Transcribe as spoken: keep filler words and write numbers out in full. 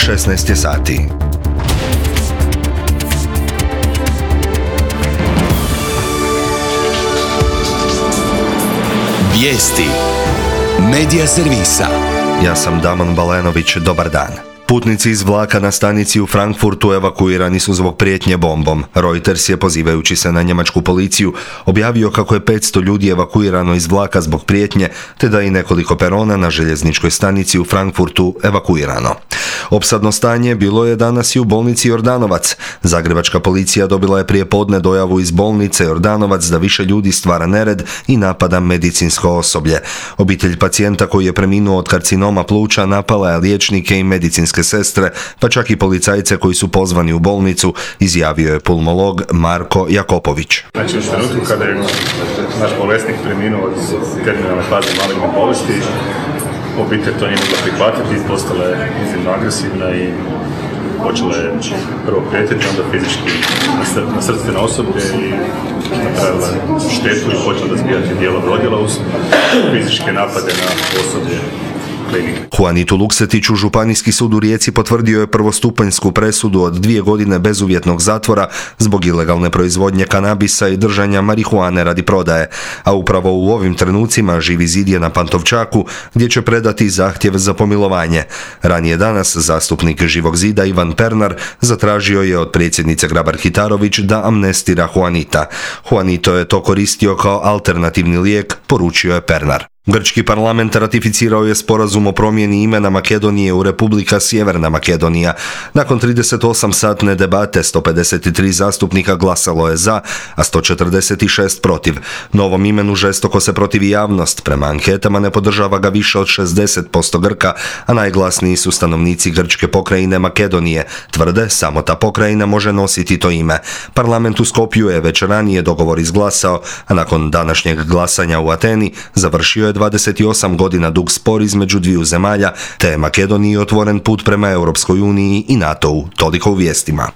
šesnaest je sati. Vijesti Medija servisa. Ja sam Damon Balenović, dobar dan. Putnici iz vlaka na stanici u Frankfurtu evakuirani su zbog prijetnje bombom. Reuters je, pozivajući se na njemačku policiju, objavio kako je petsto ljudi evakuirano iz vlaka zbog prijetnje, te da je i nekoliko perona na željezničkoj stanici u Frankfurtu evakuirano. Opsadno stanje bilo je danas i u bolnici Jordanovac. Zagrebačka policija dobila je prije podne dojavu iz bolnice Jordanovac da više ljudi stvara nered i napada medicinsko osoblje. Obitelj pacijenta koji je preminuo od karcinoma pluća napala je liječnike i medicinske sestre, pa čak i policajce koji su pozvani u bolnicu, izjavio je pulmolog Marko Jakopović. Znači, u trenutku kada je naš bolesnik preminuo od terminalne faze maligne bolesti, obitelj to nije mogla prihvatiti, postala je iznimno agresivna i počela je prvo prijetiti, onda fizički nasrtiti na osoblje i napravila štetu i počela da zbijati dijelove odjela uz fizičke napade na osoblje. Juanitu Luksetiću Županijski sud u Rijeci potvrdio je prvostupanjsku presudu od dvije godine bezuvjetnog zatvora zbog ilegalne proizvodnje kanabisa i držanja marihuane radi prodaje, a upravo u ovim trenucima Živi zid je na Pantovčaku gdje će predati zahtjev za pomilovanje. Ranije danas zastupnik Živog zida Ivan Pernar zatražio je od predsjednice Grabar-Kitarović da amnestira Juanita. Juanito je to koristio kao alternativni lijek, poručio je Pernar. Grčki parlament ratificirao je sporazum o promjeni imena Makedonije u Republika Sjeverna Makedonija. Nakon trideset osam satne debate sto pedeset tri zastupnika glasalo je za, a sto četrdeset šest protiv. Novom imenu žestoko se protivi javnost. Prema anketama ne podržava ga više od šezdeset posto Grka, a najglasniji su stanovnici grčke pokrajine Makedonije. Tvrde, samo ta pokrajina može nositi to ime. Parlament u Skopju je već ranije dogovor izglasao, a nakon današnjeg glasanja u Ateni završio je dvadeset osam godina dug spor između dviju zemalja, te je Makedoniji otvoren put prema Europskoj uniji i NATO-u. Toliko u vijestima.